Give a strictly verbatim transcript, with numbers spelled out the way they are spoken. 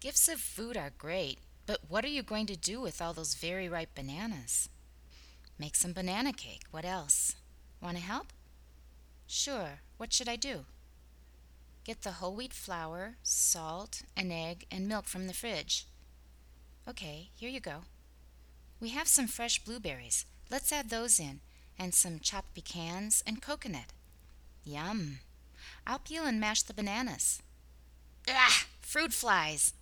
Gifts of food are great, but what are you going to do with all those very ripe bananas? Make some banana cake. What else? Want to help? Sure. What should I do? Get the whole wheat flour, salt, an egg, and milk from the fridge. Okay, here you go. We have some fresh blueberries. Let's add those in, and some chopped pecans and coconut. Yum. I'll peel and mash the bananas. Ah! Fruit flies!